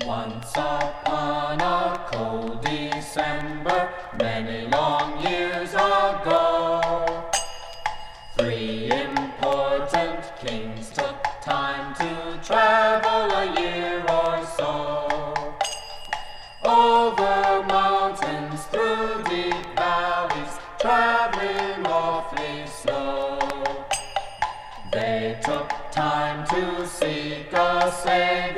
Once upon a cold December, many long years ago, 3 important kings took time to travel a year or so. Over mountains, through deep valleys, traveling awfully slow. They took time to seek a Savior,